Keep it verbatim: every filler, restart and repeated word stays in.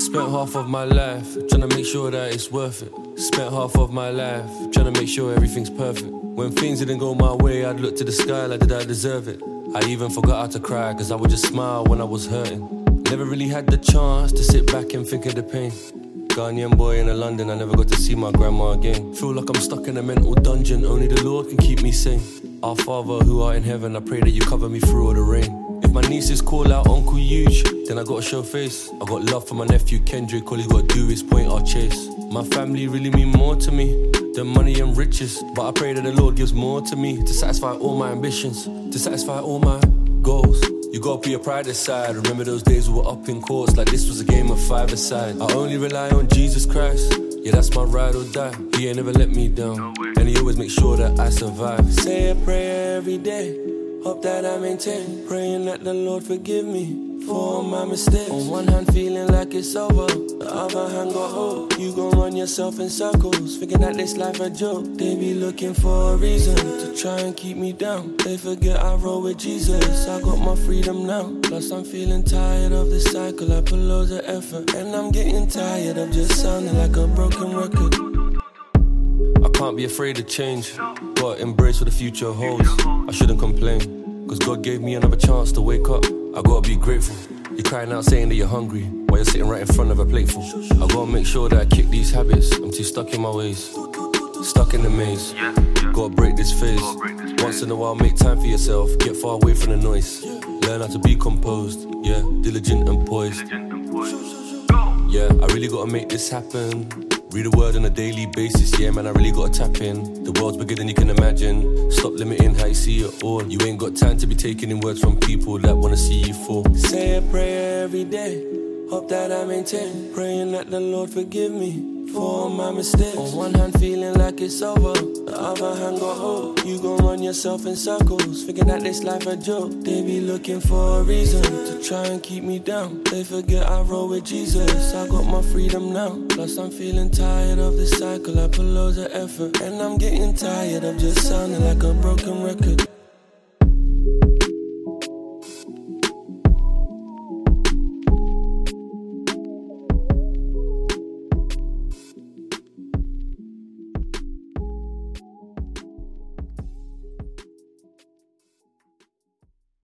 Spent half of my life trying to make sure that it's worth it. Spent half of my life trying to make sure everything's perfect. When things didn't go my way, I'd look to the sky like, did I deserve it? I even forgot how to cry, cause I would just smile when I was hurting. Never really had the chance to sit back and think of the pain. Ghanaian boy in London, I never got to see my grandma again. Feel like I'm stuck in a mental dungeon, only the Lord can keep me sane. Our Father who art in heaven, I pray that you cover me through all the rain. If my nieces call out Uncle Huge, then I gotta show face. I got love for my nephew Kendrick, all he's gotta do is point or chase. My family really mean more to me than money and riches, but I pray that the Lord gives more to me to satisfy all my ambitions, to satisfy all my goals. You gotta put your pride aside. Remember those days we were up in courts like this was a game of five-a-side. I only rely on Jesus Christ, yeah, that's my ride or die. He ain't never let me down, and he always makes sure that I survive. Say a prayer every day, hope that I maintain. Praying that the Lord forgive me for all my mistakes. On one hand feeling like it's over, the other hand got hope. You gon' run yourself in circles, thinking that this life a joke. They be looking for a reason to try and keep me down. They forget I roll with Jesus, I got my freedom now. Plus I'm feeling tired of this cycle, I put loads of effort, and I'm getting tired of just sounding like a broken record. I can't be afraid of change, but embrace what the future holds. I shouldn't complain, cause God gave me another chance to wake up. I gotta be grateful. You're crying out saying that you're hungry while you're sitting right in front of a plateful. I gotta make sure that I kick these habits. I'm too stuck in my ways, stuck in the maze. Gotta break this phase. Once in a while make time for yourself, get far away from the noise. Learn how to be composed, yeah, diligent and poised. Yeah, I really gotta make this happen. Read the word on a daily basis, yeah man, I really gotta tap in. The world's bigger than you can imagine. Stop limiting how you see it all. You ain't got time to be taking in words from people that wanna see you fall. Say a prayer every day, hope that I maintain. Praying that the Lord forgive me for all my mistakes. On one hand feeling like it's over, the other hand got hope. You gon' run yourself in circles, thinking that this life a joke. They be looking for a reason to try and keep me down. They forget I roll with Jesus, I got my freedom now. Plus I'm feeling tired of this cycle, I put loads of effort, and I'm getting tired of just sounding like a broken record.